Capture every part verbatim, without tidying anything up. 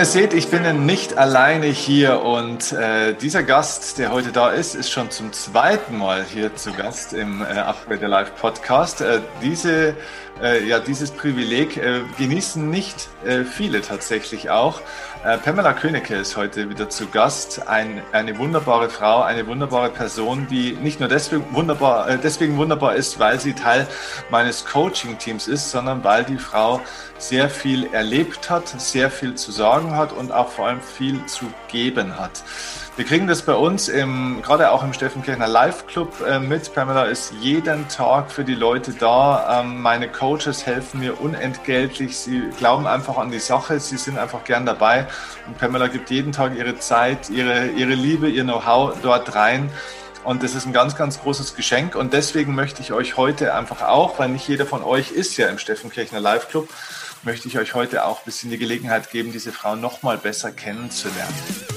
ihr seht, ich bin nicht alleine hier und äh, dieser Gast, der heute da ist, ist schon zum zweiten Mal hier zu Gast im äh, Upgrade Live Podcast. Äh, diese, äh, ja, dieses Privileg äh, genießen nicht äh, viele tatsächlich auch. Äh, Pamela Königke ist heute wieder zu Gast, Ein, eine wunderbare Frau, eine wunderbare Person, die nicht nur deswegen wunderbar, äh, deswegen wunderbar ist, weil sie Teil meines Coaching-Teams ist, sondern weil die Frau sehr viel erlebt hat, sehr viel zu sagen hat und auch vor allem viel zu geben hat. Wir kriegen das bei uns im, gerade auch im Steffen Kirchner Live Club äh, mit. Pamela ist jeden Tag für die Leute da. Ähm, meine Coaches helfen mir unentgeltlich. Sie glauben einfach an die Sache. Sie sind einfach gern dabei. Und Pamela gibt jeden Tag ihre Zeit, ihre, ihre Liebe, ihr Know-how dort rein. Und das ist ein ganz, ganz großes Geschenk. Und deswegen möchte ich euch heute einfach auch, weil nicht jeder von euch ist ja im Steffen Kirchner Live Club, möchte ich euch heute auch ein bisschen die Gelegenheit geben, diese Frau noch mal besser kennenzulernen.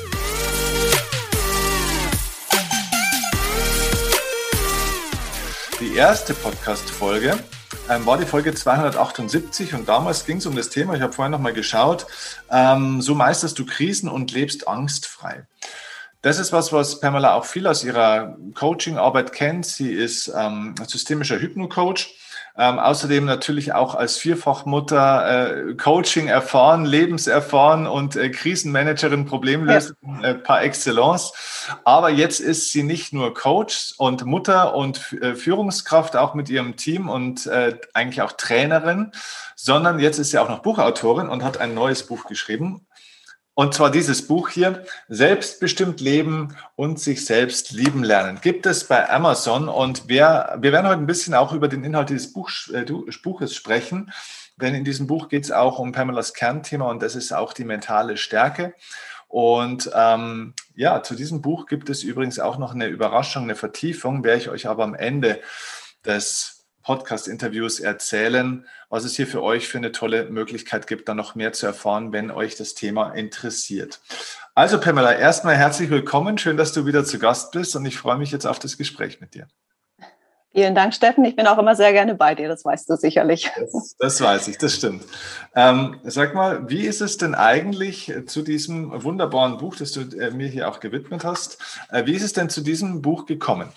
Die erste Podcast-Folge ähm, war die Folge zweihundertachtundsiebzig und damals ging es um das Thema, ich habe vorhin noch mal geschaut, ähm, so meisterst du Krisen und lebst angstfrei. Das ist was, was Pamela auch viel aus ihrer Coaching-Arbeit kennt. Sie ist ähm, systemischer Hypno-Coach. Ähm, außerdem natürlich auch als Vierfachmutter äh, Coaching erfahren, lebenserfahren und äh, Krisenmanagerin, Problemlöserin äh, par excellence. Aber jetzt ist sie nicht nur Coach und Mutter und äh, Führungskraft, auch mit ihrem Team und äh, eigentlich auch Trainerin, sondern jetzt ist sie auch noch Buchautorin und hat ein neues Buch geschrieben. Und zwar dieses Buch hier, Selbstbestimmt leben und sich selbst lieben lernen, gibt es bei Amazon. Und wir, wir werden heute ein bisschen auch über den Inhalt dieses Buch, äh, Buches sprechen, denn in diesem Buch geht es auch um Pamelas Kernthema und das ist auch die mentale Stärke. Und ähm, ja, zu diesem Buch gibt es übrigens auch noch eine Überraschung, eine Vertiefung, werde ich euch aber am Ende des Podcast-Interviews erzählen, was es hier für euch für eine tolle Möglichkeit gibt, dann noch mehr zu erfahren, wenn euch das Thema interessiert. Also Pamela, erstmal herzlich willkommen. Schön, dass du wieder zu Gast bist und ich freue mich jetzt auf das Gespräch mit dir. Vielen Dank, Steffen. Ich bin auch immer sehr gerne bei dir, das weißt du sicherlich. Das, das weiß ich, das stimmt. Ähm, sag mal, wie ist es denn eigentlich zu diesem wunderbaren Buch, das du äh, mir hier auch gewidmet hast, äh, wie ist es denn zu diesem Buch gekommen?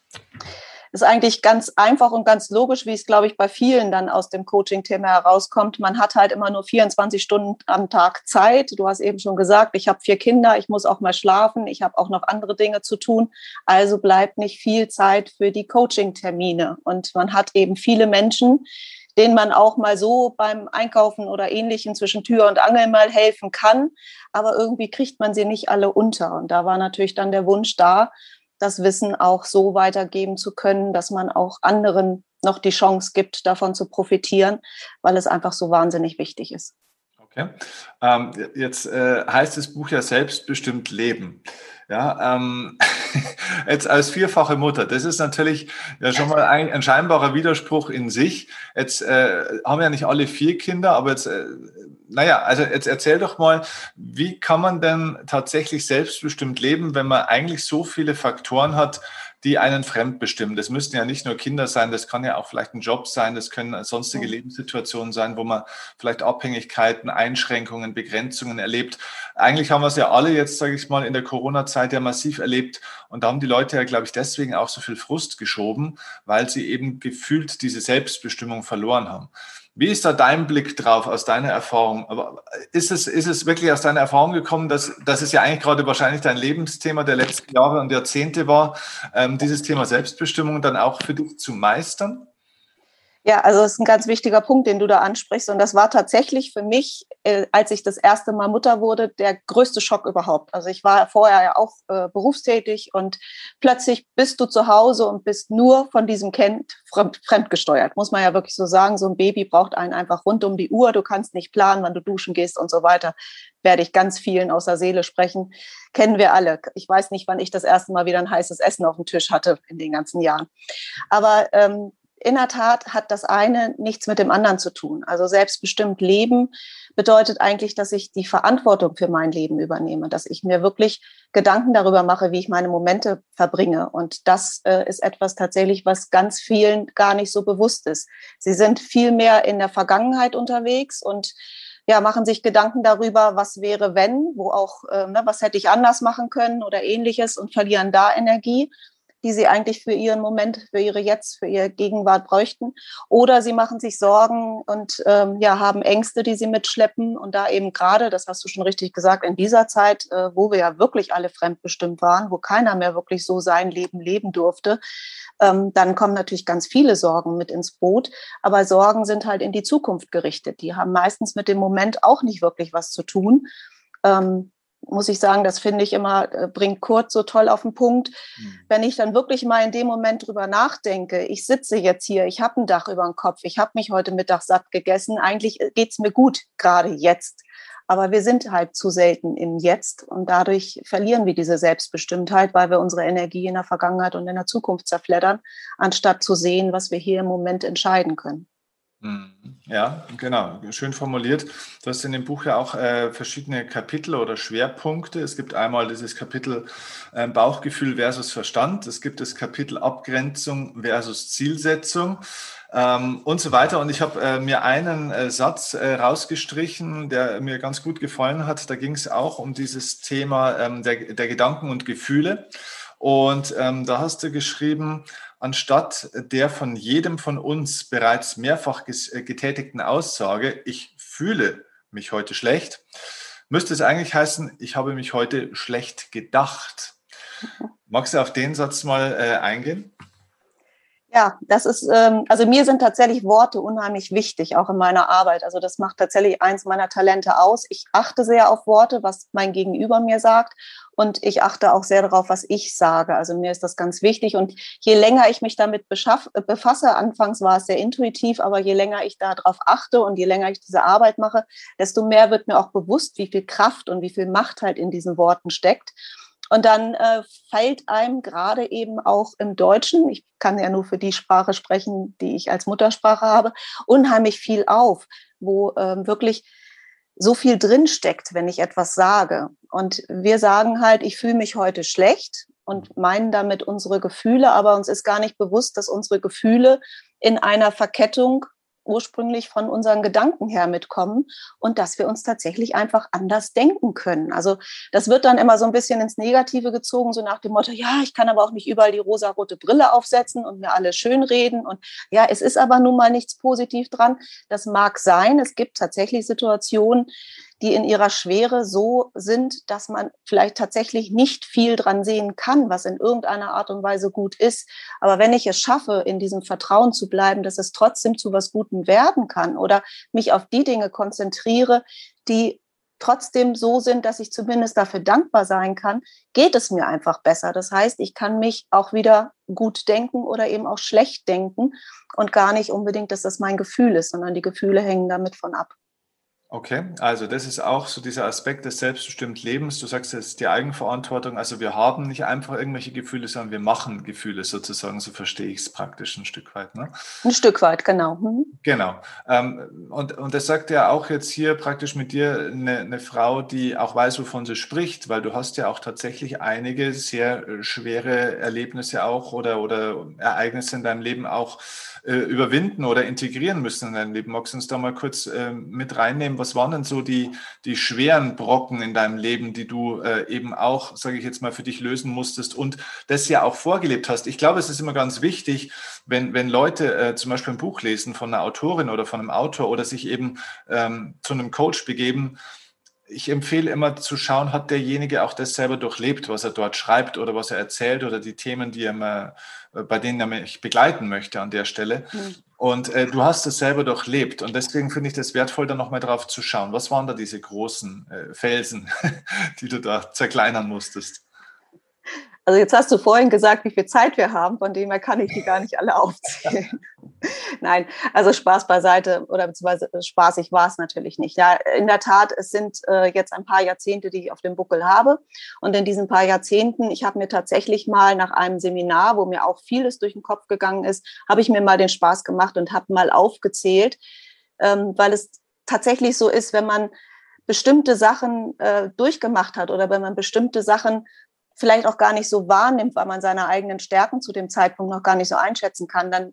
Ist eigentlich ganz einfach und ganz logisch, wie es, glaube ich, bei vielen dann aus dem Coaching-Thema herauskommt. Man hat halt immer nur vierundzwanzig Stunden am Tag Zeit. Du hast eben schon gesagt, ich habe vier Kinder, ich muss auch mal schlafen, ich habe auch noch andere Dinge zu tun. Also bleibt nicht viel Zeit für die Coaching-Termine. Und man hat eben viele Menschen, denen man auch mal so beim Einkaufen oder Ähnlichem zwischen Tür und Angel mal helfen kann. Aber irgendwie kriegt man sie nicht alle unter. Und da war natürlich dann der Wunsch da, das Wissen auch so weitergeben zu können, dass man auch anderen noch die Chance gibt, davon zu profitieren, weil es einfach so wahnsinnig wichtig ist. Okay. Ähm, jetzt äh, heißt das Buch ja Selbstbestimmt leben. Ja, ähm, jetzt als vierfache Mutter, das ist natürlich ja schon mal ein, ein scheinbarer Widerspruch in sich. Jetzt äh, haben ja nicht alle vier Kinder, aber jetzt, äh, naja, also jetzt erzähl doch mal, wie kann man denn tatsächlich selbstbestimmt leben, wenn man eigentlich so viele Faktoren hat, die einen fremdbestimmen. Das müssten ja nicht nur Kinder sein, das kann ja auch vielleicht ein Job sein, das können sonstige Lebenssituationen sein, wo man vielleicht Abhängigkeiten, Einschränkungen, Begrenzungen erlebt. Eigentlich haben wir es ja alle jetzt, sage ich mal, in der Corona-Zeit ja massiv erlebt und da haben die Leute ja, glaube ich, deswegen auch so viel Frust geschoben, weil sie eben gefühlt diese Selbstbestimmung verloren haben. Wie ist da dein Blick drauf aus deiner Erfahrung? Aber ist es, ist es wirklich aus deiner Erfahrung gekommen, dass, dass es ja eigentlich gerade wahrscheinlich dein Lebensthema der letzten Jahre und Jahrzehnte war, ähm, dieses Thema Selbstbestimmung dann auch für dich zu meistern? Ja, also das ist ein ganz wichtiger Punkt, den du da ansprichst. Und das war tatsächlich für mich, äh, als ich das erste Mal Mutter wurde, der größte Schock überhaupt. Also ich war vorher ja auch äh, berufstätig und plötzlich bist du zu Hause und bist nur von diesem Kind fremd, fremdgesteuert. Muss man ja wirklich so sagen, so ein Baby braucht einen einfach rund um die Uhr. Du kannst nicht planen, wann du duschen gehst und so weiter. Werde ich ganz vielen aus der Seele sprechen. Kennen wir alle. Ich weiß nicht, wann ich das erste Mal wieder ein heißes Essen auf dem Tisch hatte in den ganzen Jahren. Aber ähm, in der Tat hat das eine nichts mit dem anderen zu tun. Also selbstbestimmt leben bedeutet eigentlich, dass ich die Verantwortung für mein Leben übernehme, dass ich mir wirklich Gedanken darüber mache, wie ich meine Momente verbringe. Und das äh, ist etwas tatsächlich, was ganz vielen gar nicht so bewusst ist. Sie sind viel mehr in der Vergangenheit unterwegs und ja, machen sich Gedanken darüber, was wäre, wenn, wo auch, äh, ne, was hätte ich anders machen können oder ähnliches und verlieren da Energie, die sie eigentlich für ihren Moment, für ihre Jetzt, für ihre Gegenwart bräuchten. Oder sie machen sich Sorgen und ähm, ja, haben Ängste, die sie mitschleppen. Und da eben gerade, das hast du schon richtig gesagt, in dieser Zeit, äh, wo wir ja wirklich alle fremdbestimmt waren, wo keiner mehr wirklich so sein Leben leben durfte, ähm, dann kommen natürlich ganz viele Sorgen mit ins Boot. Aber Sorgen sind halt in die Zukunft gerichtet. Die haben meistens mit dem Moment auch nicht wirklich was zu tun. Ähm, muss ich sagen, das finde ich immer, äh, bringt Kurt so toll auf den Punkt. Mhm. Wenn ich dann wirklich mal in dem Moment drüber nachdenke, ich sitze jetzt hier, ich habe ein Dach über dem Kopf, ich habe mich heute Mittag satt gegessen, eigentlich geht's mir gut, gerade jetzt. Aber wir sind halt zu selten im Jetzt und dadurch verlieren wir diese Selbstbestimmtheit, weil wir unsere Energie in der Vergangenheit und in der Zukunft zerfleddern, anstatt zu sehen, was wir hier im Moment entscheiden können. Ja, genau, schön formuliert. Du hast in dem Buch ja auch äh, verschiedene Kapitel oder Schwerpunkte. Es gibt einmal dieses Kapitel äh, Bauchgefühl versus Verstand. Es gibt das Kapitel Abgrenzung versus Zielsetzung ähm, und so weiter. Und ich habe äh, mir einen äh, Satz äh, rausgestrichen, der mir ganz gut gefallen hat. Da ging es auch um dieses Thema ähm, der, der Gedanken und Gefühle. Und ähm, da hast du geschrieben, anstatt der von jedem von uns bereits mehrfach getätigten Aussage, ich fühle mich heute schlecht, müsste es eigentlich heißen, ich habe mich heute schlecht gedacht. Magst du auf den Satz mal äh, eingehen? Ja, das ist, ähm, also mir sind tatsächlich Worte unheimlich wichtig, auch in meiner Arbeit. Also das macht tatsächlich eins meiner Talente aus. Ich achte sehr auf Worte, was mein Gegenüber mir sagt. Und ich achte auch sehr darauf, was ich sage. Also mir ist das ganz wichtig. Und je länger ich mich damit beschaff, befasse, anfangs war es sehr intuitiv, aber je länger ich darauf achte und je länger ich diese Arbeit mache, desto mehr wird mir auch bewusst, wie viel Kraft und wie viel Macht halt in diesen Worten steckt. Und dann äh, fällt einem gerade eben auch im Deutschen, ich kann ja nur für die Sprache sprechen, die ich als Muttersprache habe, unheimlich viel auf, wo ähm, wirklich so viel drinsteckt, wenn ich etwas sage. Und wir sagen halt, ich fühle mich heute schlecht und meinen damit unsere Gefühle, aber uns ist gar nicht bewusst, dass unsere Gefühle in einer Verkettung ursprünglich von unseren Gedanken her mitkommen und dass wir uns tatsächlich einfach anders denken können. Also das wird dann immer so ein bisschen ins Negative gezogen, so nach dem Motto, ja, ich kann aber auch nicht überall die rosarote Brille aufsetzen und mir alles schönreden und ja, es ist aber nun mal nichts positiv dran. Das mag sein, es gibt tatsächlich Situationen, die in ihrer Schwere so sind, dass man vielleicht tatsächlich nicht viel dran sehen kann, was in irgendeiner Art und Weise gut ist. Aber wenn ich es schaffe, in diesem Vertrauen zu bleiben, dass es trotzdem zu was Gutem werden kann oder mich auf die Dinge konzentriere, die trotzdem so sind, dass ich zumindest dafür dankbar sein kann, geht es mir einfach besser. Das heißt, ich kann mich auch wieder gut denken oder eben auch schlecht denken und gar nicht unbedingt, dass das mein Gefühl ist, sondern die Gefühle hängen damit von ab. Okay, also das ist auch so dieser Aspekt des selbstbestimmten Lebens. Du sagst, es ist die Eigenverantwortung. Also wir haben nicht einfach irgendwelche Gefühle, sondern wir machen Gefühle sozusagen. So verstehe ich es praktisch ein Stück weit. Ne? Ein Stück weit, genau. Mhm. Genau. Ähm, und, und das sagt ja auch jetzt hier praktisch mit dir eine, eine Frau, die auch weiß, wovon sie spricht, weil du hast ja auch tatsächlich einige sehr äh, schwere Erlebnisse auch oder, oder Ereignisse in deinem Leben auch äh, überwinden oder integrieren müssen in dein Leben. Magst du uns da mal kurz äh, mit reinnehmen? Was waren denn so die, die schweren Brocken in deinem Leben, die du äh, eben auch, sage ich jetzt mal, für dich lösen musstest und das ja auch vorgelebt hast? Ich glaube, es ist immer ganz wichtig, wenn, wenn Leute äh, zum Beispiel ein Buch lesen von einer Autorin oder von einem Autor oder sich eben ähm, zu einem Coach begeben, ich empfehle immer zu schauen, hat derjenige auch das selber durchlebt, was er dort schreibt oder was er erzählt oder die Themen, die er mal, bei denen er mich begleiten möchte an der Stelle. Mhm. Und äh, du hast es selber durchlebt und deswegen finde ich das wertvoll, da nochmal drauf zu schauen. Was waren da diese großen äh, Felsen, die du da zerkleinern musstest? Also jetzt hast du vorhin gesagt, wie viel Zeit wir haben, von dem her kann ich die gar nicht alle aufzählen. Nein, also Spaß beiseite oder beziehungsweise spaßig war es natürlich nicht. Ja, in der Tat, es sind äh, jetzt ein paar Jahrzehnte, die ich auf dem Buckel habe. Und in diesen paar Jahrzehnten, ich habe mir tatsächlich mal nach einem Seminar, wo mir auch vieles durch den Kopf gegangen ist, habe ich mir mal den Spaß gemacht und habe mal aufgezählt, ähm, weil es tatsächlich so ist, wenn man bestimmte Sachen äh, durchgemacht hat oder wenn man bestimmte Sachen vielleicht auch gar nicht so wahrnimmt, weil man seine eigenen Stärken zu dem Zeitpunkt noch gar nicht so einschätzen kann, dann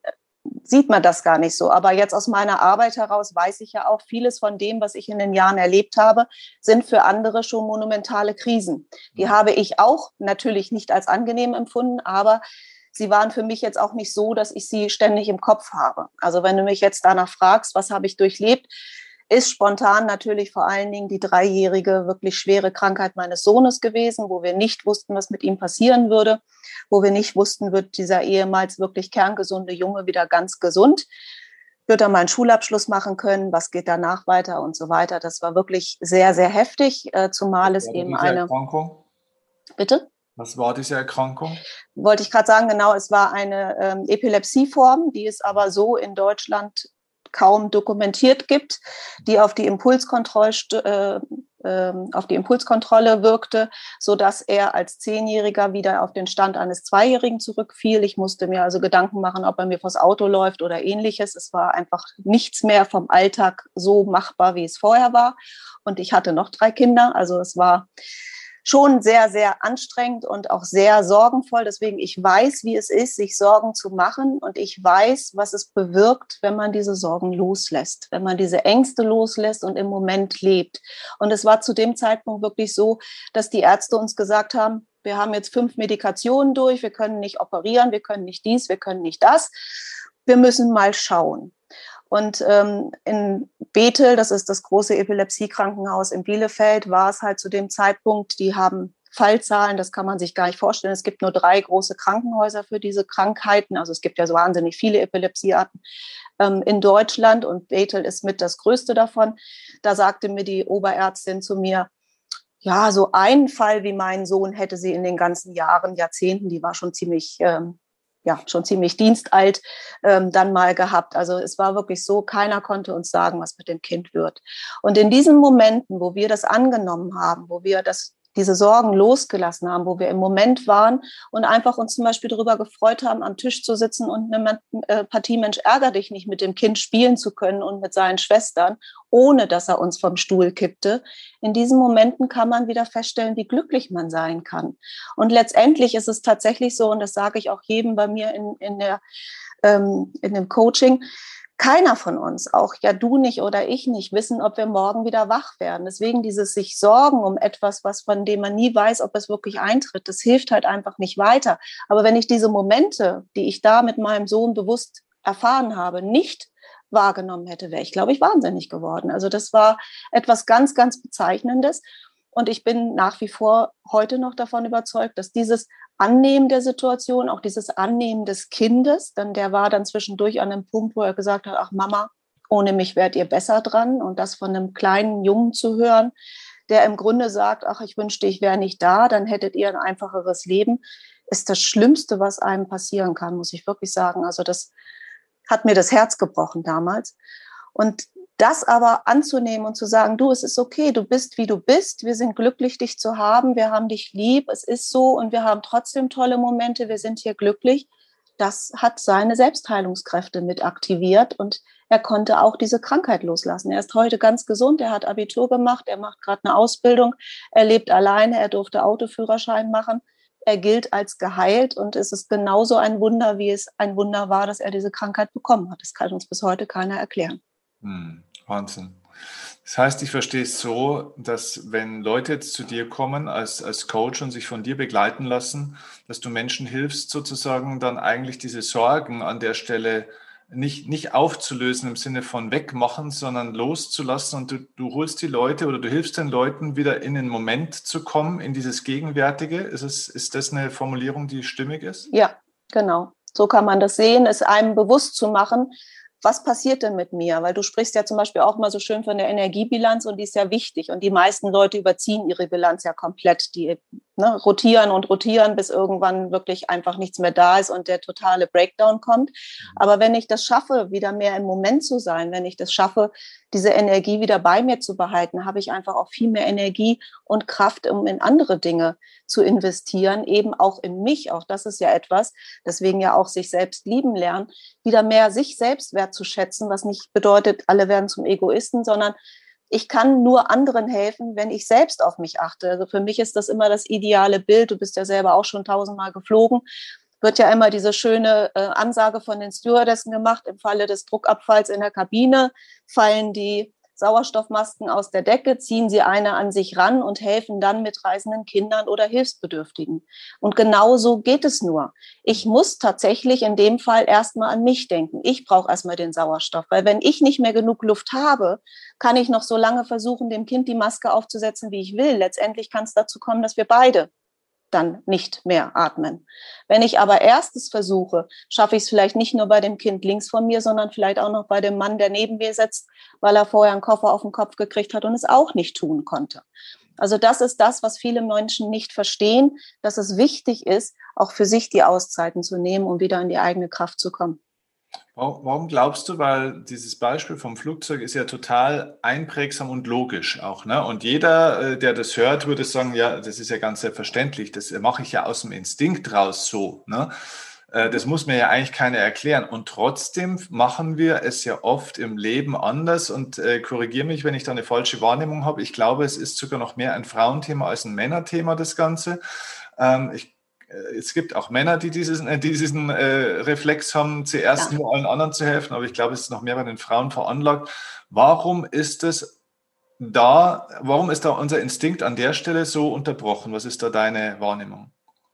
sieht man das gar nicht so. Aber jetzt aus meiner Arbeit heraus weiß ich ja auch, vieles von dem, was ich in den Jahren erlebt habe, sind für andere schon monumentale Krisen. Die habe ich auch natürlich nicht als angenehm empfunden, aber sie waren für mich jetzt auch nicht so, dass ich sie ständig im Kopf habe. Also wenn du mich jetzt danach fragst, was habe ich durchlebt, ist spontan natürlich vor allen Dingen die dreijährige, wirklich schwere Krankheit meines Sohnes gewesen, wo wir nicht wussten, was mit ihm passieren würde, wo wir nicht wussten, wird dieser ehemals wirklich kerngesunde Junge wieder ganz gesund, wird er mal einen Schulabschluss machen können, was geht danach weiter und so weiter. Das war wirklich sehr, sehr heftig, zumal es eben eine... Erkrankung? Bitte? Was war diese Erkrankung? Wollte ich gerade sagen, genau, es war eine ähm, Epilepsieform, die es aber so in Deutschland kaum dokumentiert gibt, die auf die Impulskontrolle, äh, äh, auf die Impulskontrolle wirkte, sodass er als Zehnjähriger wieder auf den Stand eines Zweijährigen zurückfiel. Ich musste mir also Gedanken machen, ob er mir vors Auto läuft oder ähnliches. Es war einfach nichts mehr vom Alltag so machbar, wie es vorher war. Und ich hatte noch drei Kinder, also es war schon sehr, sehr anstrengend und auch sehr sorgenvoll. Deswegen, ich weiß, wie es ist, sich Sorgen zu machen. Und ich weiß, was es bewirkt, wenn man diese Sorgen loslässt, wenn man diese Ängste loslässt und im Moment lebt. Und es war zu dem Zeitpunkt wirklich so, dass die Ärzte uns gesagt haben, wir haben jetzt fünf Medikationen durch, wir können nicht operieren, wir können nicht dies, wir können nicht das. Wir müssen mal schauen. Und ähm, in Bethel, das ist das große Epilepsiekrankenhaus in Bielefeld, war es halt zu dem Zeitpunkt, die haben Fallzahlen, das kann man sich gar nicht vorstellen. Es gibt nur drei große Krankenhäuser für diese Krankheiten. Also es gibt ja so wahnsinnig viele Epilepsiearten ähm, in Deutschland und Bethel ist mit das größte davon. Da sagte mir die Oberärztin zu mir, ja, so einen Fall wie mein Sohn hätte sie in den ganzen Jahren, Jahrzehnten, die war schon ziemlich... Ähm, ja, schon ziemlich dienstalt, ähm, dann mal gehabt. Also es war wirklich so, keiner konnte uns sagen, was mit dem Kind wird. Und in diesen Momenten, wo wir das angenommen haben, wo wir das, diese Sorgen losgelassen haben, wo wir im Moment waren und einfach uns zum Beispiel darüber gefreut haben, am Tisch zu sitzen und eine äh, Partie Mensch ärger dich nicht mit dem Kind spielen zu können und mit seinen Schwestern, ohne dass er uns vom Stuhl kippte. In diesen Momenten kann man wieder feststellen, wie glücklich man sein kann. Und letztendlich ist es tatsächlich so, und das sage ich auch jedem bei mir in, in, der, ähm, in dem Coaching, keiner von uns, auch ja du nicht oder ich nicht, wissen, ob wir morgen wieder wach werden. Deswegen dieses sich Sorgen um etwas, was von dem man nie weiß, ob es wirklich eintritt, das hilft halt einfach nicht weiter. Aber wenn ich diese Momente, die ich da mit meinem Sohn bewusst erfahren habe, nicht wahrgenommen hätte, wäre ich, glaube ich, wahnsinnig geworden. Also das war etwas ganz, ganz Bezeichnendes. Und ich bin nach wie vor heute noch davon überzeugt, dass dieses Annehmen der Situation, auch dieses Annehmen des Kindes, denn der war dann zwischendurch an einem Punkt, wo er gesagt hat, ach Mama, ohne mich wärt ihr besser dran. Und das von einem kleinen Jungen zu hören, der im Grunde sagt, ach, ich wünschte, ich wäre nicht da, dann hättet ihr ein einfacheres Leben, ist das Schlimmste, was einem passieren kann, muss ich wirklich sagen. Also das hat mir das Herz gebrochen damals. Und das aber anzunehmen und zu sagen, du, es ist okay, du bist, wie du bist, wir sind glücklich, dich zu haben, wir haben dich lieb, es ist so und wir haben trotzdem tolle Momente, wir sind hier glücklich, das hat seine Selbstheilungskräfte mit aktiviert und er konnte auch diese Krankheit loslassen. Er ist heute ganz gesund, er hat Abitur gemacht, er macht gerade eine Ausbildung, er lebt alleine, er durfte Autoführerschein machen, er gilt als geheilt und es ist genauso ein Wunder, wie es ein Wunder war, dass er diese Krankheit bekommen hat. Das kann uns bis heute keiner erklären. Hm, Wahnsinn. Das heißt, ich verstehe es so, dass wenn Leute jetzt zu dir kommen als, als Coach und sich von dir begleiten lassen, dass du Menschen hilfst, sozusagen dann eigentlich diese Sorgen an der Stelle nicht, nicht aufzulösen im Sinne von wegmachen, sondern loszulassen und du, du holst die Leute oder du hilfst den Leuten wieder in den Moment zu kommen, in dieses Gegenwärtige. Ist es, ist das eine Formulierung, die stimmig ist? Ja, genau. So kann man das sehen, es einem bewusst zu machen, was passiert denn mit mir? Weil du sprichst ja zum Beispiel auch mal so schön von der Energiebilanz und die ist ja wichtig. Und die meisten Leute überziehen ihre Bilanz ja komplett. Die ne, rotieren und rotieren, bis irgendwann wirklich einfach nichts mehr da ist und der totale Breakdown kommt. Aber wenn ich das schaffe, wieder mehr im Moment zu sein, wenn ich das schaffe, diese Energie wieder bei mir zu behalten, habe ich einfach auch viel mehr Energie und Kraft, um in andere Dinge zu investieren, eben auch in mich. Auch das ist ja etwas, deswegen ja auch sich selbst lieben lernen, wieder mehr sich selbst wertzuschätzen, was nicht bedeutet, alle werden zum Egoisten, sondern ich kann nur anderen helfen, wenn ich selbst auf mich achte. Also für mich ist das immer das ideale Bild. Du bist ja selber auch schon tausendmal geflogen. wird ja immer diese schöne äh, Ansage von den Stewardessen gemacht, im Falle des Druckabfalls in der Kabine fallen die Sauerstoffmasken aus der Decke, ziehen sie eine an sich ran und helfen dann mitreisenden Kindern oder Hilfsbedürftigen. Und genau so geht es nur. Ich muss tatsächlich in dem Fall erstmal an mich denken. Ich brauche erstmal den Sauerstoff, weil wenn ich nicht mehr genug Luft habe, kann ich noch so lange versuchen, dem Kind die Maske aufzusetzen, wie ich will. Letztendlich kann es dazu kommen, dass wir beide dann nicht mehr atmen. Wenn ich aber erstes versuche, schaffe ich es vielleicht nicht nur bei dem Kind links von mir, sondern vielleicht auch noch bei dem Mann, der neben mir sitzt, weil er vorher einen Koffer auf den Kopf gekriegt hat und es auch nicht tun konnte. Also das ist das, was viele Menschen nicht verstehen, dass es wichtig ist, auch für sich die Auszeiten zu nehmen, um wieder in die eigene Kraft zu kommen. Warum glaubst du, weil dieses Beispiel vom Flugzeug ist ja total einprägsam und logisch auch, ne? Und jeder, der das hört, würde sagen, ja, das ist ja ganz selbstverständlich, das mache ich ja aus dem Instinkt raus so, ne? Das muss mir ja eigentlich keiner erklären. Und trotzdem machen wir es ja oft im Leben anders und äh, korrigiere mich, wenn ich da eine falsche Wahrnehmung habe. Ich glaube, es ist sogar noch mehr ein Frauenthema als ein Männerthema, das Ganze. Ähm, ich Es gibt auch Männer, die diesen, äh, diesen äh, Reflex haben, zuerst ja. nur allen anderen zu helfen, aber ich glaube, es ist noch mehr bei den Frauen veranlagt. Warum ist es da, warum ist da unser Instinkt an der Stelle so unterbrochen? Was ist da deine Wahrnehmung?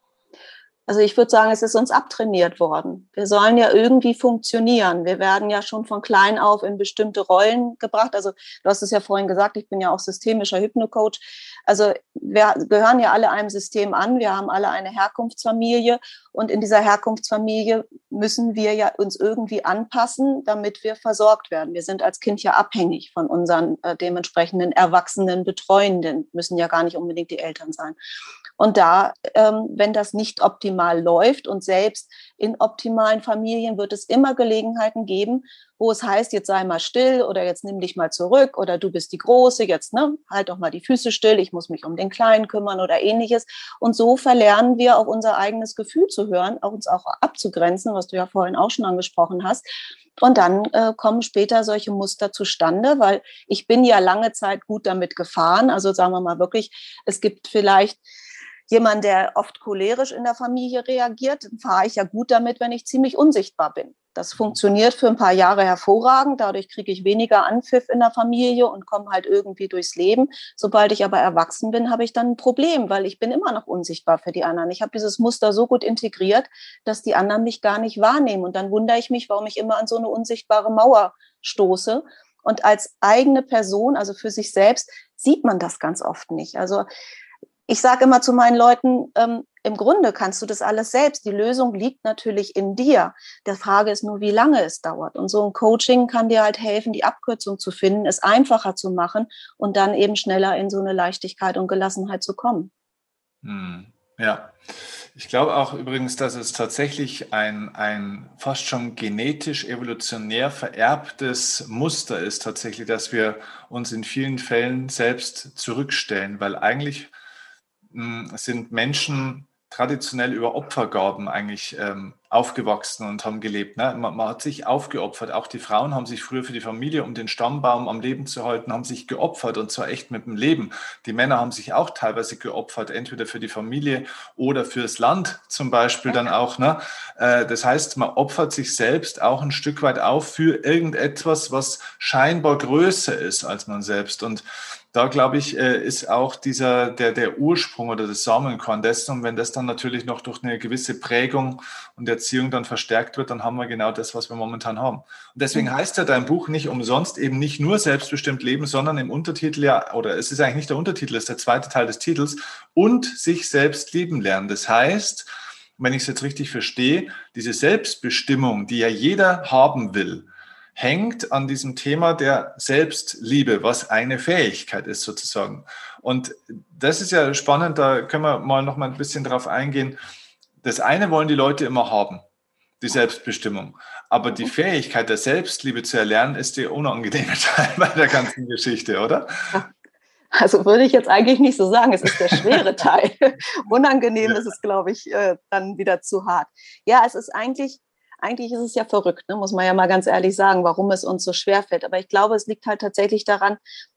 Also ich würde sagen, es ist uns abtrainiert worden. Wir sollen ja irgendwie funktionieren. Wir werden ja schon von klein auf in bestimmte Rollen gebracht. Also du hast es ja vorhin gesagt, ich bin ja auch systemischer Hypnocoach. Also wir gehören ja alle einem System an. Wir haben alle eine Herkunftsfamilie. Und in dieser Herkunftsfamilie müssen wir ja uns irgendwie anpassen, damit wir versorgt werden. Wir sind als Kind ja abhängig von unseren äh, dementsprechenden erwachsenen Betreuenden. Müssen ja gar nicht unbedingt die Eltern sein. Und da, ähm, wenn das nicht optimal läuft und selbst in optimalen Familien wird es immer Gelegenheiten geben, wo es heißt, jetzt sei mal still oder jetzt nimm dich mal zurück oder du bist die Große, jetzt ne, halt doch mal die Füße still, ich muss mich um den Kleinen kümmern oder ähnliches. Und so verlernen wir auch unser eigenes Gefühl zu hören, auch uns auch abzugrenzen, was du ja vorhin auch schon angesprochen hast. Und dann äh, kommen später solche Muster zustande, weil ich bin ja lange Zeit gut damit gefahren. Also sagen wir mal wirklich, es gibt vielleicht jemand, der oft cholerisch in der Familie reagiert, dann fahre ich ja gut damit, wenn ich ziemlich unsichtbar bin. Das funktioniert für ein paar Jahre hervorragend. Dadurch kriege ich weniger Anpfiff in der Familie und komme halt irgendwie durchs Leben. Sobald ich aber erwachsen bin, habe ich dann ein Problem, weil ich bin immer noch unsichtbar für die anderen. Ich habe dieses Muster so gut integriert, dass die anderen mich gar nicht wahrnehmen. Und dann wundere ich mich, warum ich immer an so eine unsichtbare Mauer stoße. Und als eigene Person, also für sich selbst, sieht man das ganz oft nicht. Also ich sage immer zu meinen Leuten, ähm, im Grunde kannst du das alles selbst. Die Lösung liegt natürlich in dir. Die Frage ist nur, wie lange es dauert. Und so ein Coaching kann dir halt helfen, die Abkürzung zu finden, es einfacher zu machen und dann eben schneller in so eine Leichtigkeit und Gelassenheit zu kommen. Hm, ja, ich glaube auch übrigens, dass es tatsächlich ein, ein fast schon genetisch evolutionär vererbtes Muster ist, tatsächlich, dass wir uns in vielen Fällen selbst zurückstellen, weil eigentlich sind Menschen traditionell über Opfergaben eigentlich ähm, aufgewachsen und haben gelebt. Ne? Man, man hat sich aufgeopfert. Auch die Frauen haben sich früher für die Familie, um den Stammbaum am Leben zu halten, haben sich geopfert und zwar echt mit dem Leben. Die Männer haben sich auch teilweise geopfert, entweder für die Familie oder fürs Land zum Beispiel dann auch. Ne? Äh, das heißt, man opfert sich selbst auch ein Stück weit auf für irgendetwas, was scheinbar größer ist als man selbst. Und da, glaube ich, ist auch dieser, der, der Ursprung oder das Samenkorn dessen. Und wenn das dann natürlich noch durch eine gewisse Prägung und Erziehung dann verstärkt wird, dann haben wir genau das, was wir momentan haben. Und deswegen heißt ja dein Buch nicht umsonst eben nicht nur selbstbestimmt leben, sondern im Untertitel ja, oder es ist eigentlich nicht der Untertitel, es ist der zweite Teil des Titels, und sich selbst lieben lernen. Das heißt, wenn ich es jetzt richtig verstehe, diese Selbstbestimmung, die ja jeder haben will, hängt an diesem Thema der Selbstliebe, was eine Fähigkeit ist sozusagen. Und das ist ja spannend, da können wir mal noch mal ein bisschen drauf eingehen. Das eine wollen die Leute immer haben, die Selbstbestimmung. Aber die Fähigkeit der Selbstliebe zu erlernen, ist der unangenehme Teil bei der ganzen Geschichte, oder? Also würde ich jetzt eigentlich nicht so sagen, es ist der schwere Teil. Unangenehm ist es, glaube ich, dann wieder zu hart. Ja, es ist eigentlich Eigentlich ist es ja verrückt, ne? Muss man ja mal ganz ehrlich sagen, warum es uns so schwerfällt. Aber ich glaube, es liegt halt tatsächlich daran,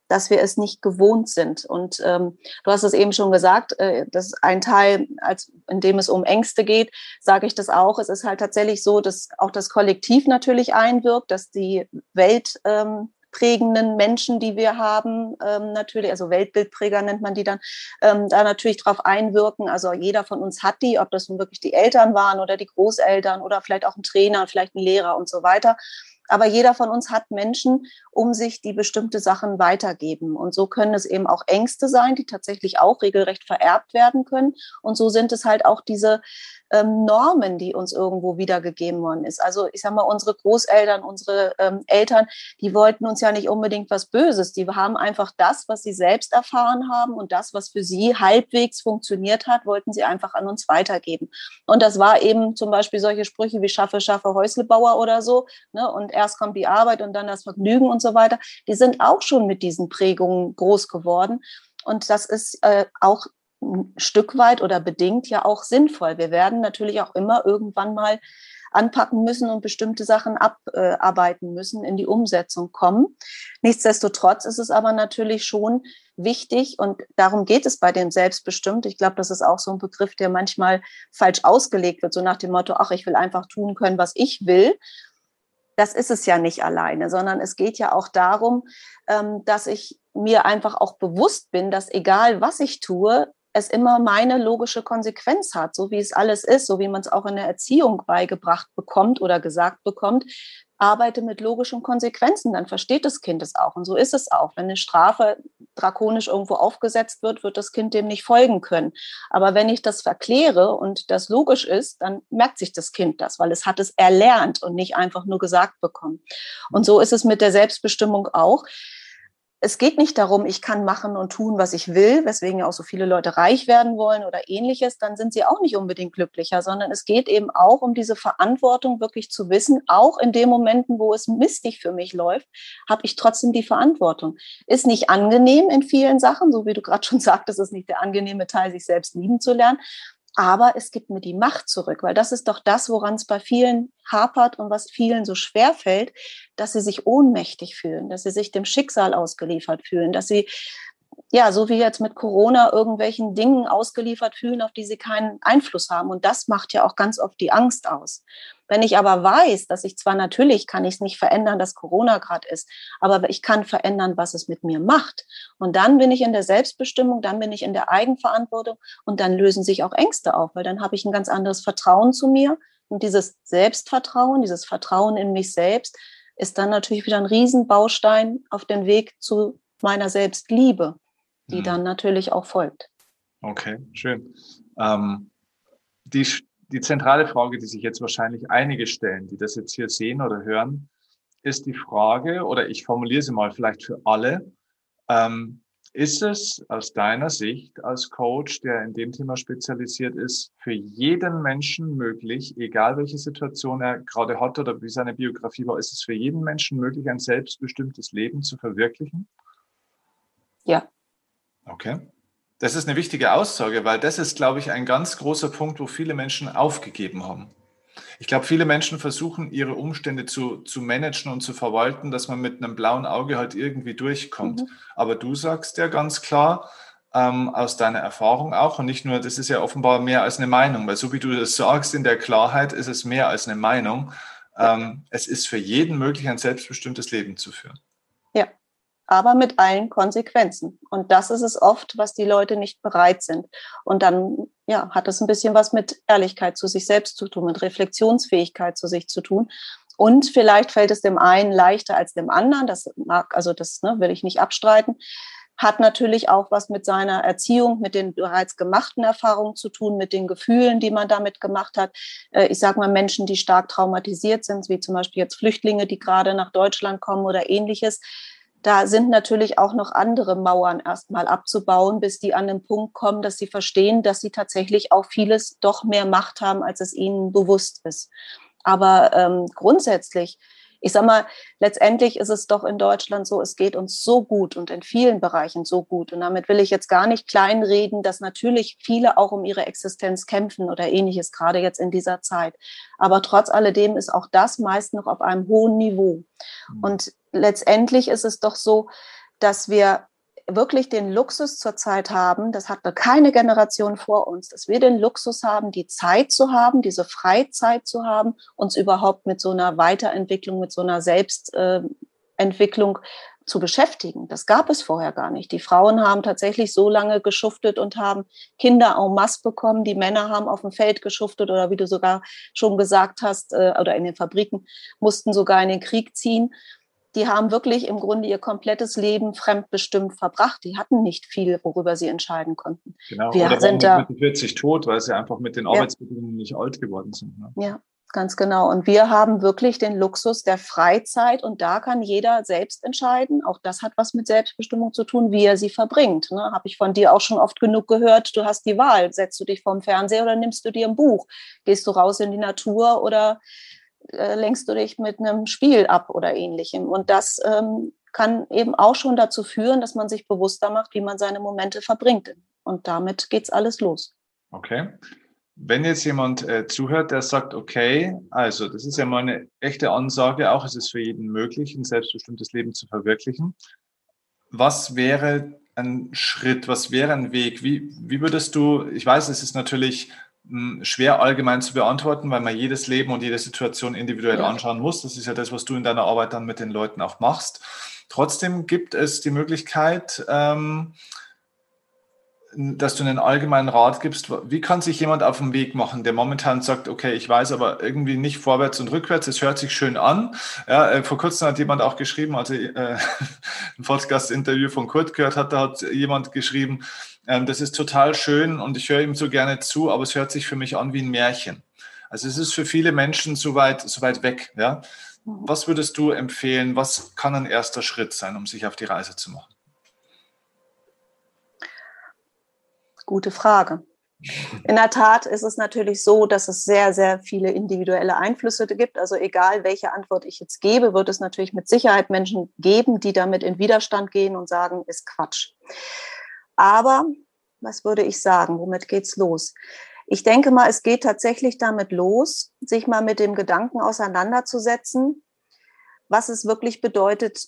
dass wir es nicht gewohnt sind. Und ähm, du hast es eben schon gesagt, äh, das ist ein Teil, als, in dem es um Ängste geht, sage ich das auch. Es ist halt tatsächlich so, dass auch das Kollektiv natürlich einwirkt, dass die Welt ähm, prägenden Menschen, die wir haben, ähm, natürlich, also Weltbildpräger nennt man die dann, ähm, da natürlich drauf einwirken. Also jeder von uns hat die, ob das nun wirklich die Eltern waren oder die Großeltern oder vielleicht auch ein Trainer, vielleicht ein Lehrer und so weiter. Aber jeder von uns hat Menschen um sich, die bestimmte Sachen weitergeben. Und so können es eben auch Ängste sein, die tatsächlich auch regelrecht vererbt werden können. Und so sind es halt auch diese ähm, Normen, die uns irgendwo wiedergegeben worden ist. Also ich sage mal, unsere Großeltern, unsere ähm, Eltern, die wollten uns ja nicht unbedingt was Böses. Die haben einfach das, was sie selbst erfahren haben und das, was für sie halbwegs funktioniert hat, wollten sie einfach an uns weitergeben. Und das war eben zum Beispiel solche Sprüche wie Schaffe, Schaffe, Häuslebauer oder so, ne? Und erst kommt die Arbeit und dann das Vergnügen und so weiter. Die sind auch schon mit diesen Prägungen groß geworden. Und das ist äh, auch ein Stück weit oder bedingt ja auch sinnvoll. Wir werden natürlich auch immer irgendwann mal anpacken müssen und bestimmte Sachen abarbeiten müssen, in die Umsetzung kommen. Nichtsdestotrotz ist es aber natürlich schon wichtig und darum geht es bei dem Selbstbestimmt. Ich glaube, das ist auch so ein Begriff, der manchmal falsch ausgelegt wird, so nach dem Motto, ach, ich will einfach tun können, was ich will. Das ist es ja nicht alleine, sondern es geht ja auch darum, dass ich mir einfach auch bewusst bin, dass egal was ich tue, es immer meine logische Konsequenz hat, so wie es alles ist, so wie man es auch in der Erziehung beigebracht bekommt oder gesagt bekommt, arbeite mit logischen Konsequenzen, dann versteht das Kind es auch. Und so ist es auch. Wenn eine Strafe drakonisch irgendwo aufgesetzt wird, wird das Kind dem nicht folgen können. Aber wenn ich das verkläre und das logisch ist, dann merkt sich das Kind das, weil es hat es erlernt und nicht einfach nur gesagt bekommen. Und so ist es mit der Selbstbestimmung auch. Es geht nicht darum, ich kann machen und tun, was ich will, weswegen ja auch so viele Leute reich werden wollen oder ähnliches, dann sind sie auch nicht unbedingt glücklicher, sondern es geht eben auch um diese Verantwortung, wirklich zu wissen, auch in den Momenten, wo es mistig für mich läuft, habe ich trotzdem die Verantwortung. Ist nicht angenehm in vielen Sachen, so wie du gerade schon sagtest, ist nicht der angenehme Teil, sich selbst lieben zu lernen. Aber es gibt mir die Macht zurück, weil das ist doch das, woran es bei vielen hapert und was vielen so schwer fällt, dass sie sich ohnmächtig fühlen, dass sie sich dem Schicksal ausgeliefert fühlen, dass sie, ja, so wie jetzt mit Corona, irgendwelchen Dingen ausgeliefert fühlen, auf die sie keinen Einfluss haben. Und das macht ja auch ganz oft die Angst aus. Wenn ich aber weiß, dass ich zwar natürlich kann ich es nicht verändern, dass Corona gerade ist, aber ich kann verändern, was es mit mir macht. Und dann bin ich in der Selbstbestimmung, dann bin ich in der Eigenverantwortung und dann lösen sich auch Ängste auf, weil dann habe ich ein ganz anderes Vertrauen zu mir. Und dieses Selbstvertrauen, dieses Vertrauen in mich selbst ist dann natürlich wieder ein Riesenbaustein auf dem Weg zu meiner Selbstliebe, die dann natürlich auch folgt. Okay, schön. Ähm, die, die zentrale Frage, die sich jetzt wahrscheinlich einige stellen, die das jetzt hier sehen oder hören, ist die Frage, oder ich formuliere sie mal vielleicht für alle, ähm, ist es aus deiner Sicht als Coach, der in dem Thema spezialisiert ist, für jeden Menschen möglich, egal welche Situation er gerade hat oder wie seine Biografie war, ist es für jeden Menschen möglich, ein selbstbestimmtes Leben zu verwirklichen? Ja. Okay. Das ist eine wichtige Aussage, weil das ist, glaube ich, ein ganz großer Punkt, wo viele Menschen aufgegeben haben. Ich glaube, viele Menschen versuchen, ihre Umstände zu, zu managen und zu verwalten, dass man mit einem blauen Auge halt irgendwie durchkommt. Mhm. Aber du sagst ja ganz klar, ähm, aus deiner Erfahrung auch, und nicht nur, das ist ja offenbar mehr als eine Meinung, weil so wie du das sagst, in der Klarheit ist es mehr als eine Meinung. Ähm, es ist für jeden möglich, ein selbstbestimmtes Leben zu führen. Ja. Aber mit allen Konsequenzen. Und das ist es oft, was die Leute nicht bereit sind. Und dann ja, hat es ein bisschen was mit Ehrlichkeit zu sich selbst zu tun, mit Reflexionsfähigkeit zu sich zu tun. Und vielleicht fällt es dem einen leichter als dem anderen. Das mag, also das ne, will ich nicht abstreiten. Hat natürlich auch was mit seiner Erziehung, mit den bereits gemachten Erfahrungen zu tun, mit den Gefühlen, die man damit gemacht hat. Ich sage mal, Menschen, die stark traumatisiert sind, wie zum Beispiel jetzt Flüchtlinge, die gerade nach Deutschland kommen oder ähnliches. Da sind natürlich auch noch andere Mauern erstmal abzubauen, bis die an den Punkt kommen, dass sie verstehen, dass sie tatsächlich auch vieles doch mehr Macht haben, als es ihnen bewusst ist. Aber ähm, grundsätzlich, ich sag mal, letztendlich ist es doch in Deutschland so, es geht uns so gut und in vielen Bereichen so gut. Und damit will ich jetzt gar nicht kleinreden, dass natürlich viele auch um ihre Existenz kämpfen oder ähnliches, gerade jetzt in dieser Zeit. Aber trotz alledem ist auch das meist noch auf einem hohen Niveau. Und letztendlich ist es doch so, dass wir wirklich den Luxus zurzeit haben, das hatte keine Generation vor uns, dass wir den Luxus haben, die Zeit zu haben, diese Freizeit zu haben, uns überhaupt mit so einer Weiterentwicklung, mit so einer Selbstentwicklung äh, zu beschäftigen. Das gab es vorher gar nicht. Die Frauen haben tatsächlich so lange geschuftet und haben Kinder en masse bekommen. Die Männer haben auf dem Feld geschuftet oder wie du sogar schon gesagt hast, äh, oder in den Fabriken, mussten sogar in den Krieg ziehen. Die haben wirklich im Grunde ihr komplettes Leben fremdbestimmt verbracht. Die hatten nicht viel, worüber sie entscheiden konnten. Genau, Wir oder sind waren da, mit vierzig tot, weil sie einfach mit den ja, Arbeitsbedingungen nicht alt geworden sind. Ne? ja, ganz genau. Und wir haben wirklich den Luxus der Freizeit und da kann jeder selbst entscheiden. Auch das hat was mit Selbstbestimmung zu tun, wie er sie verbringt. Ne? Habe ich von dir auch schon oft genug gehört. Du hast die Wahl. Setzt du dich vorm Fernseher oder nimmst du dir ein Buch? Gehst du raus in die Natur oder äh, lenkst du dich mit einem Spiel ab oder ähnlichem? Und das ähm, kann eben auch schon dazu führen, dass man sich bewusster macht, wie man seine Momente verbringt. Und damit geht's alles los. Okay. Wenn jetzt jemand äh, zuhört, der sagt, okay, also das ist ja mal eine echte Ansage, auch es ist für jeden möglich, ein selbstbestimmtes Leben zu verwirklichen. Was wäre ein Schritt, was wäre ein Weg? Wie, wie würdest du, ich weiß, es ist natürlich mh, schwer allgemein zu beantworten, weil man jedes Leben und jede Situation individuell Ja. anschauen muss. Das ist ja das, was du in deiner Arbeit dann mit den Leuten auch machst. Trotzdem gibt es die Möglichkeit, ähm, dass du einen allgemeinen Rat gibst. Wie kann sich jemand auf den Weg machen, der momentan sagt, okay, ich weiß aber irgendwie nicht vorwärts und rückwärts, es hört sich schön an. Ja, äh, vor kurzem hat jemand auch geschrieben, also äh, ein Podcast-Interview von Kurt gehört hat, da hat jemand geschrieben, ähm, das ist total schön und ich höre ihm so gerne zu, aber es hört sich für mich an wie ein Märchen. Also es ist für viele Menschen so weit, so weit weg. Ja? Was würdest du empfehlen? Was kann ein erster Schritt sein, um sich auf die Reise zu machen? Gute Frage. In der Tat ist es natürlich so, dass es sehr, sehr viele individuelle Einflüsse gibt. Also egal, welche Antwort ich jetzt gebe, wird es natürlich mit Sicherheit Menschen geben, die damit in Widerstand gehen und sagen, ist Quatsch. Aber was würde ich sagen? Womit geht's los? Ich denke mal, es geht tatsächlich damit los, sich mal mit dem Gedanken auseinanderzusetzen, was es wirklich bedeutet,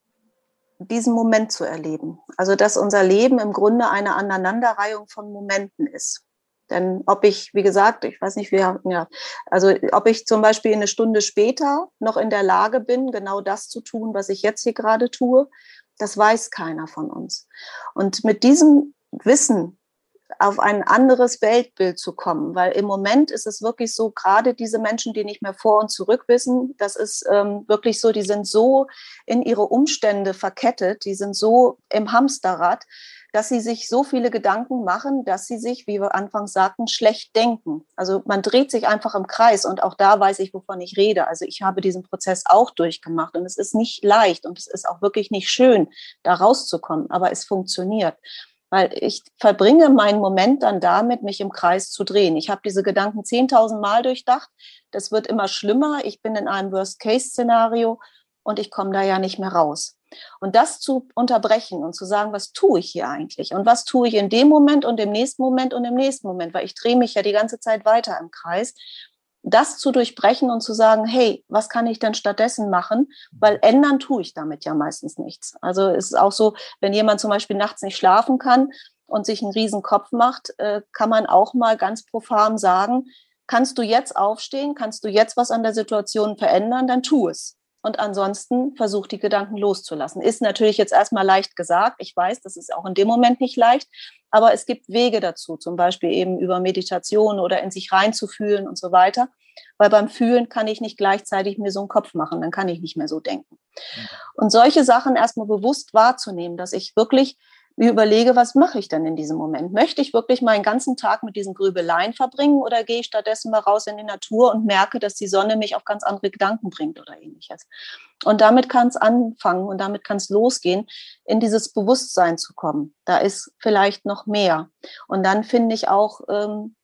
diesen Moment zu erleben. Also, dass unser Leben im Grunde eine Aneinanderreihung von Momenten ist. Denn ob ich, wie gesagt, ich weiß nicht, wir, ja, also ob ich zum Beispiel eine Stunde später noch in der Lage bin, genau das zu tun, was ich jetzt hier gerade tue, das weiß keiner von uns. Und mit diesem Wissen auf ein anderes Weltbild zu kommen, weil im Moment ist es wirklich so, gerade diese Menschen, die nicht mehr vor und zurück wissen, das ist ähm, wirklich so, die sind so in ihre Umstände verkettet, die sind so im Hamsterrad, dass sie sich so viele Gedanken machen, dass sie sich, wie wir anfangs sagten, schlecht denken. Also man dreht sich einfach im Kreis und auch da weiß ich, wovon ich rede. Also ich habe diesen Prozess auch durchgemacht und es ist nicht leicht und es ist auch wirklich nicht schön, da rauszukommen, aber es funktioniert. Weil ich verbringe meinen Moment dann damit, mich im Kreis zu drehen. Ich habe diese Gedanken zehntausend Mal durchdacht. Das wird immer schlimmer. Ich bin in einem Worst-Case-Szenario und ich komme da ja nicht mehr raus. Und das zu unterbrechen und zu sagen, was tue ich hier eigentlich? Und was tue ich in dem Moment und im nächsten Moment und im nächsten Moment? Weil ich drehe mich ja die ganze Zeit weiter im Kreis. Das zu durchbrechen und zu sagen, hey, was kann ich denn stattdessen machen? Weil ändern tue ich damit ja meistens nichts. Also es ist auch so, wenn jemand zum Beispiel nachts nicht schlafen kann und sich einen riesen Kopf macht, kann man auch mal ganz profan sagen, kannst du jetzt aufstehen, kannst du jetzt was an der Situation verändern, dann tu es. Und ansonsten versuch die Gedanken loszulassen. Ist natürlich jetzt erstmal leicht gesagt. Ich weiß, das ist auch in dem Moment nicht leicht. Aber es gibt Wege dazu, zum Beispiel eben über Meditation oder in sich reinzufühlen und so weiter. Weil beim Fühlen kann ich nicht gleichzeitig mir so einen Kopf machen. Dann kann ich nicht mehr so denken. Und solche Sachen erstmal bewusst wahrzunehmen, dass ich wirklich mir überlege, was mache ich denn in diesem Moment? Möchte ich wirklich meinen ganzen Tag mit diesen Grübeleien verbringen oder gehe ich stattdessen mal raus in die Natur und merke, dass die Sonne mich auf ganz andere Gedanken bringt oder ähnliches? Und damit kann es anfangen und damit kann es losgehen, in dieses Bewusstsein zu kommen. Da ist vielleicht noch mehr. Und dann finde ich auch, ähm,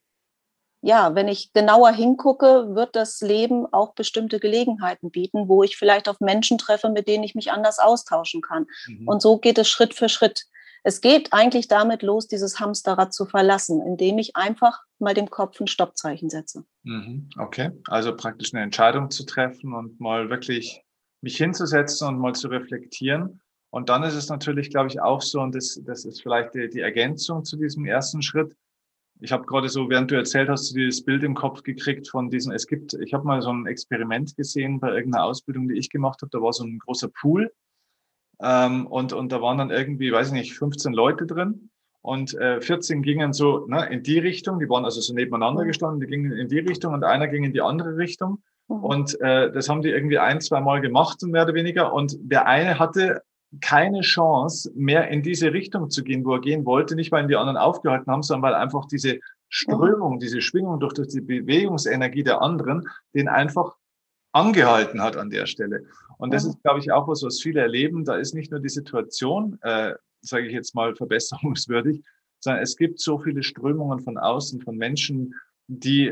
ja, wenn ich genauer hingucke, wird das Leben auch bestimmte Gelegenheiten bieten, wo ich vielleicht auf Menschen treffe, mit denen ich mich anders austauschen kann. Mhm. Und so geht es Schritt für Schritt. Es geht eigentlich damit los, dieses Hamsterrad zu verlassen, indem ich einfach mal dem Kopf ein Stoppzeichen setze. Okay, also praktisch eine Entscheidung zu treffen und mal wirklich mich hinzusetzen und mal zu reflektieren Und dann ist es natürlich, glaube ich, auch so, und das, das ist vielleicht die, die Ergänzung zu diesem ersten Schritt. Ich habe gerade so, während du erzählt hast, dieses Bild im Kopf gekriegt von diesen, es gibt, ich habe mal so ein Experiment gesehen bei irgendeiner Ausbildung, die ich gemacht habe, da war so ein großer Pool ähm, und, und da waren dann irgendwie, weiß ich nicht, fünfzehn Leute drin und äh, vierzehn gingen so ne, in die Richtung, die waren also so nebeneinander gestanden, die gingen in die Richtung und einer ging in die andere Richtung und äh, das haben die irgendwie ein, zwei Mal gemacht, mehr oder weniger, und der eine hatte keine Chance mehr in diese Richtung zu gehen, wo er gehen wollte, nicht weil ihn die anderen aufgehalten haben, sondern weil einfach diese Strömung, diese Schwingung durch, durch die Bewegungsenergie der anderen den einfach angehalten hat an der Stelle. Und das ist, glaube ich, auch was, was viele erleben. Da ist nicht nur die Situation, äh, sage ich jetzt mal, verbesserungswürdig, sondern es gibt so viele Strömungen von außen, von Menschen, die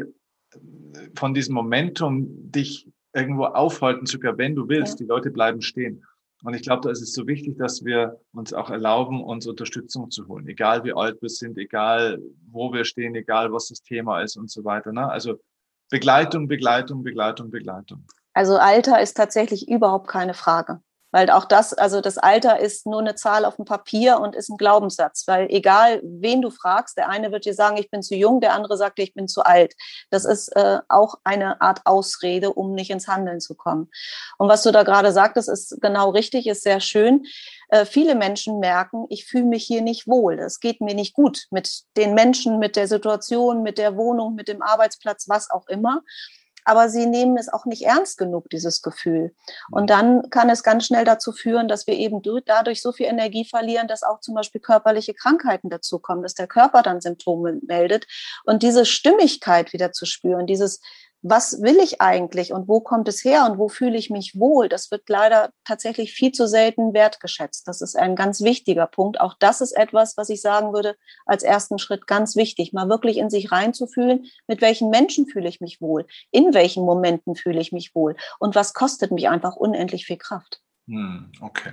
von diesem Momentum dich irgendwo aufhalten, sogar wenn du willst. Ja. Die Leute bleiben stehen. Und ich glaube, da ist es so wichtig, dass wir uns auch erlauben, uns Unterstützung zu holen. Egal wie alt wir sind, egal wo wir stehen, egal was das Thema ist und so weiter. Ne? Also Begleitung, Begleitung, Begleitung, Begleitung. Also Alter ist tatsächlich überhaupt keine Frage. Weil auch das, also das Alter ist nur eine Zahl auf dem Papier und ist ein Glaubenssatz. Weil egal, wen du fragst, der eine wird dir sagen, ich bin zu jung, der andere sagt dir, ich bin zu alt. Das ist äh, auch eine Art Ausrede, um nicht ins Handeln zu kommen. Und was du da gerade sagtest, ist genau richtig, ist sehr schön. Äh, viele Menschen merken, ich fühle mich hier nicht wohl. Es geht mir nicht gut mit den Menschen, mit der Situation, mit der Wohnung, mit dem Arbeitsplatz, was auch immer. Aber sie nehmen es auch nicht ernst genug, dieses Gefühl. Und dann kann es ganz schnell dazu führen, dass wir eben dadurch so viel Energie verlieren, dass auch zum Beispiel körperliche Krankheiten dazukommen, dass der Körper dann Symptome meldet. Und diese Stimmigkeit wieder zu spüren, dieses, was will ich eigentlich und wo kommt es her und wo fühle ich mich wohl, das wird leider tatsächlich viel zu selten wertgeschätzt. Das ist ein ganz wichtiger Punkt. Auch das ist etwas, was ich sagen würde, als ersten Schritt ganz wichtig, mal wirklich in sich reinzufühlen, mit welchen Menschen fühle ich mich wohl, in welchen Momenten fühle ich mich wohl und was kostet mich einfach unendlich viel Kraft. Hm, okay.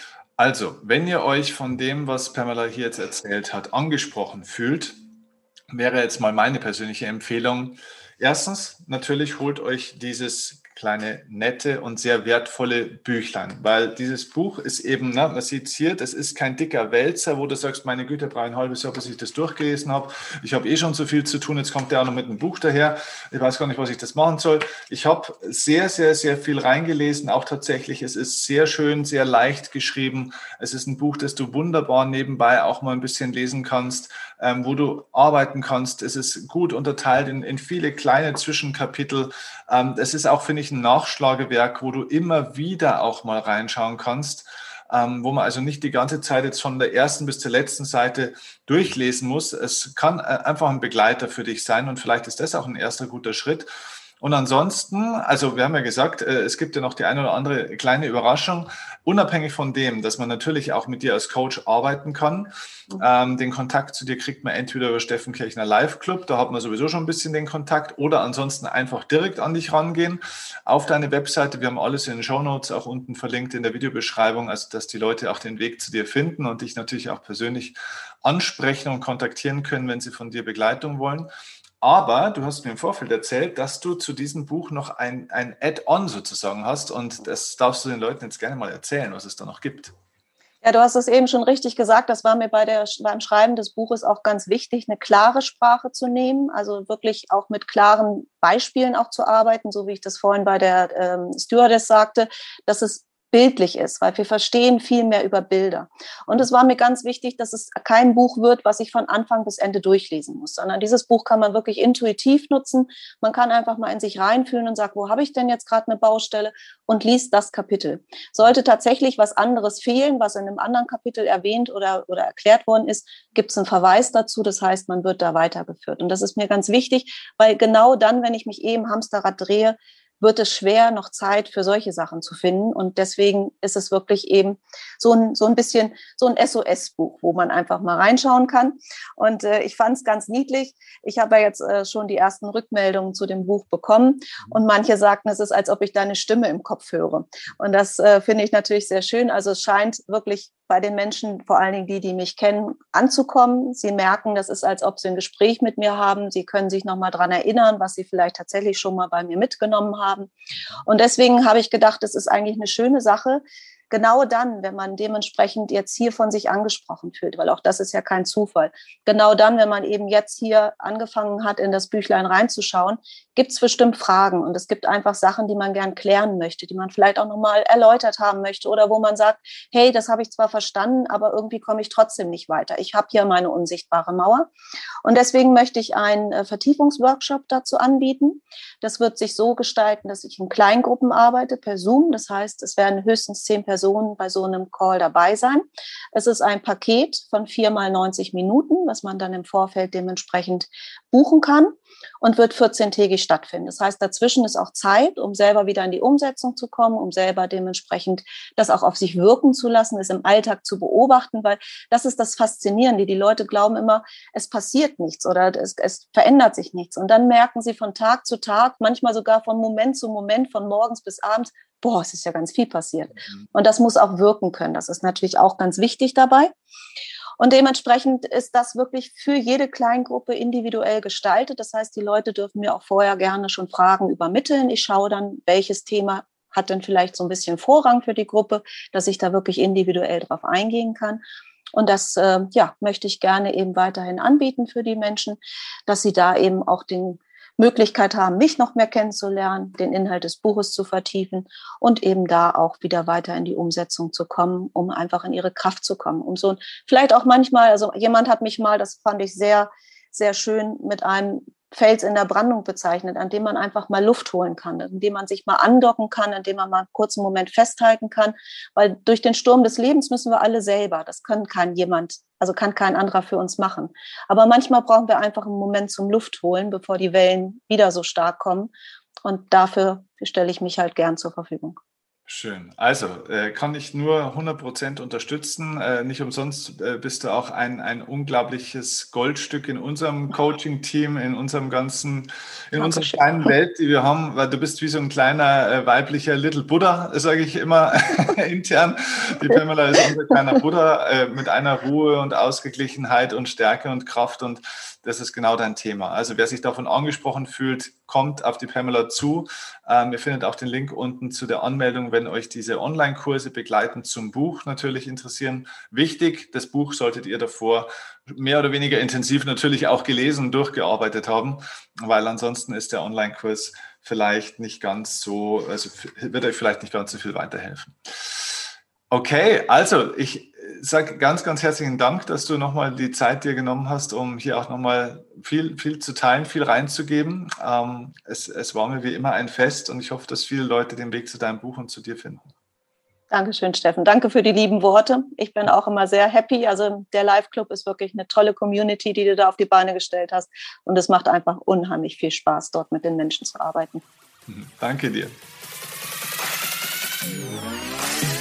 Also, wenn ihr euch von dem, was Pamela hier jetzt erzählt hat, angesprochen fühlt, wäre jetzt mal meine persönliche Empfehlung. Erstens, natürlich holt euch dieses kleine, nette und sehr wertvolle Büchlein, weil dieses Buch ist eben, ne, man sieht es hier, das ist kein dicker Wälzer, wo du sagst, meine Güte, brauche ein halbes Jahr, bis ich das durchgelesen habe. Ich habe eh schon so viel zu tun, jetzt kommt der auch noch mit einem Buch daher. Ich weiß gar nicht, was ich das machen soll. Ich habe sehr, sehr, sehr viel reingelesen, auch tatsächlich. Es ist sehr schön, sehr leicht geschrieben. Es ist ein Buch, das du wunderbar nebenbei auch mal ein bisschen lesen kannst, ähm, wo du arbeiten kannst. Es ist gut unterteilt in, in viele kleine Zwischenkapitel. Ähm, es ist auch, finde ich, ein Nachschlagewerk, wo du immer wieder auch mal reinschauen kannst, ähm, wo man also nicht die ganze Zeit jetzt von der ersten bis zur letzten Seite durchlesen muss. Es kann einfach ein Begleiter für dich sein und vielleicht ist das auch ein erster guter Schritt. Und ansonsten, also wir haben ja gesagt, es gibt ja noch die eine oder andere kleine Überraschung, unabhängig von dem, dass man natürlich auch mit dir als Coach arbeiten kann. Ähm, den Kontakt zu dir kriegt man entweder über Steffen Kirchner Live Club, da hat man sowieso schon ein bisschen den Kontakt, oder ansonsten einfach direkt an dich rangehen auf deine Webseite. Wir haben alles in den Shownotes auch unten verlinkt in der Videobeschreibung, also dass die Leute auch den Weg zu dir finden und dich natürlich auch persönlich ansprechen und kontaktieren können, wenn sie von dir Begleitung wollen. Aber du hast mir im Vorfeld erzählt, dass du zu diesem Buch noch ein, ein Add-on sozusagen hast und das darfst du den Leuten jetzt gerne mal erzählen, was es da noch gibt. Ja, du hast es eben schon richtig gesagt, das war mir bei der, beim Schreiben des Buches auch ganz wichtig, eine klare Sprache zu nehmen, also wirklich auch mit klaren Beispielen auch zu arbeiten, so wie ich das vorhin bei der ähm, Stewardess sagte, dass es bildlich ist, weil wir verstehen viel mehr über Bilder. Und es war mir ganz wichtig, dass es kein Buch wird, was ich von Anfang bis Ende durchlesen muss, sondern dieses Buch kann man wirklich intuitiv nutzen. Man kann einfach mal in sich reinfühlen und sagt, wo habe ich denn jetzt gerade eine Baustelle, und liest das Kapitel. Sollte tatsächlich was anderes fehlen, was in einem anderen Kapitel erwähnt oder, oder erklärt worden ist, gibt es einen Verweis dazu. Das heißt, man wird da weitergeführt. Und das ist mir ganz wichtig, weil genau dann, wenn ich mich eh im Hamsterrad drehe, wird es schwer, noch Zeit für solche Sachen zu finden. Und deswegen ist es wirklich eben so ein, so ein bisschen so ein S O S-Buch, wo man einfach mal reinschauen kann. Und äh, ich fand es ganz niedlich. Ich habe ja jetzt äh, schon die ersten Rückmeldungen zu dem Buch bekommen. Und manche sagten, es ist, als ob ich deine Stimme im Kopf höre. Und das äh, finde ich natürlich sehr schön. Also es scheint wirklich bei den Menschen, vor allen Dingen die, die mich kennen, anzukommen. Sie merken, das ist, als ob sie ein Gespräch mit mir haben. Sie können sich noch mal dran erinnern, was sie vielleicht tatsächlich schon mal bei mir mitgenommen haben. Und deswegen habe ich gedacht, es ist eigentlich eine schöne Sache, genau dann, wenn man dementsprechend jetzt hier von sich angesprochen fühlt, weil auch das ist ja kein Zufall, genau dann, wenn man eben jetzt hier angefangen hat, in das Büchlein reinzuschauen, gibt es bestimmt Fragen und es gibt einfach Sachen, die man gern klären möchte, die man vielleicht auch nochmal erläutert haben möchte oder wo man sagt, hey, das habe ich zwar verstanden, aber irgendwie komme ich trotzdem nicht weiter. Ich habe hier meine unsichtbare Mauer und deswegen möchte ich einen äh, Vertiefungsworkshop dazu anbieten. Das wird sich so gestalten, dass ich in Kleingruppen arbeite per Zoom. Das heißt, es werden höchstens zehn Personen bei so einem Call dabei sein. Es ist ein Paket von vier mal neunzig Minuten, was man dann im Vorfeld dementsprechend buchen kann und wird vierzehntägig stattfinden. Das heißt, dazwischen ist auch Zeit, um selber wieder in die Umsetzung zu kommen, um selber dementsprechend das auch auf sich wirken zu lassen, es im Alltag zu beobachten, weil das ist das Faszinierende. Die Leute glauben immer, es passiert nichts oder es, es verändert sich nichts. Und dann merken sie von Tag zu Tag, manchmal sogar von Moment zu Moment, von morgens bis abends, boah, es ist ja ganz viel passiert. Mhm. Und das muss auch wirken können. Das ist natürlich auch ganz wichtig dabei. Und dementsprechend ist das wirklich für jede Kleingruppe individuell gestaltet. Das heißt, die Leute dürfen mir auch vorher gerne schon Fragen übermitteln. Ich schaue dann, welches Thema hat denn vielleicht so ein bisschen Vorrang für die Gruppe, dass ich da wirklich individuell drauf eingehen kann. Und das äh, ja, möchte ich gerne eben weiterhin anbieten für die Menschen, dass sie da eben auch den Möglichkeit haben, mich noch mehr kennenzulernen, den Inhalt des Buches zu vertiefen und eben da auch wieder weiter in die Umsetzung zu kommen, um einfach in ihre Kraft zu kommen. Um so vielleicht auch manchmal, also jemand hat mich mal, das fand ich sehr, sehr schön, mit einem Fels in der Brandung bezeichnet, an dem man einfach mal Luft holen kann, in dem man sich mal andocken kann, in dem man mal einen kurzen Moment festhalten kann, weil durch den Sturm des Lebens müssen wir alle selber, das kann kein jemand, also kann kein anderer für uns machen. Aber manchmal brauchen wir einfach einen Moment zum Luft holen, bevor die Wellen wieder so stark kommen und dafür stelle ich mich halt gern zur Verfügung. Schön. Also äh, kann ich nur hundert Prozent unterstützen. Äh, nicht umsonst äh, bist du auch ein, ein unglaubliches Goldstück in unserem Coaching-Team, in unserem ganzen, in unserer kleinen Welt, die wir haben, weil du bist wie so ein kleiner äh, weiblicher Little Buddha, sage ich immer intern. Die Pamela ist unser kleiner Buddha äh, mit einer Ruhe und Ausgeglichenheit und Stärke und Kraft und das ist genau dein Thema. Also wer sich davon angesprochen fühlt, kommt auf die Pamela zu. Ähm, ihr findet auch den Link unten zu der Anmeldung, wenn euch diese Online-Kurse begleitend zum Buch natürlich interessieren. Wichtig, das Buch solltet ihr davor mehr oder weniger intensiv natürlich auch gelesen und durchgearbeitet haben, weil ansonsten ist der Online-Kurs vielleicht nicht ganz so, also wird euch vielleicht nicht ganz so viel weiterhelfen. Okay, also ich sage ganz, ganz herzlichen Dank, dass du nochmal die Zeit dir genommen hast, um hier auch nochmal viel, viel zu teilen, viel reinzugeben. Ähm, es, es war mir wie immer ein Fest und ich hoffe, dass viele Leute den Weg zu deinem Buch und zu dir finden. Dankeschön, Steffen. Danke für die lieben Worte. Ich bin auch immer sehr happy. Also der Live-Club ist wirklich eine tolle Community, die du da auf die Beine gestellt hast. Und es macht einfach unheimlich viel Spaß, dort mit den Menschen zu arbeiten. Danke dir.